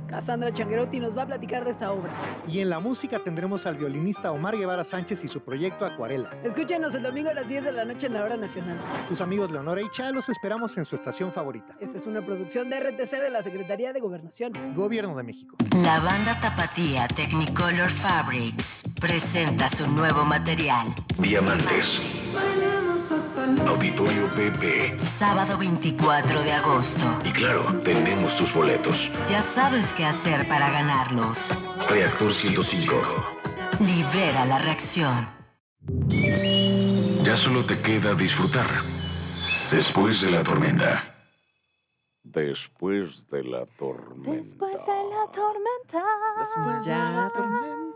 Cassandra Changuerotti nos va a platicar de esta obra. Y en la música tendremos al violinista Omar Guevara Sánchez y su proyecto Acuarela. Escúchenos el domingo a las 10 de la noche en la Hora Nacional. Sus amigos Leonora y Cha los esperamos en su estación favorita. Esta es una producción de RTC de la Secretaría de Gobernación. Gobierno de México. La banda tapatía Technicolor Fabrics presenta su nuevo material. Diamantes. Auditorio BP. Sábado 24 de agosto. Y claro, tenemos tus boletos. Ya sabes qué hacer para ganarlos. Reactor 105. Libera la reacción. Ya solo te queda disfrutar. Después de la tormenta. Después de la tormenta. Después de la tormenta. Después de la tormenta.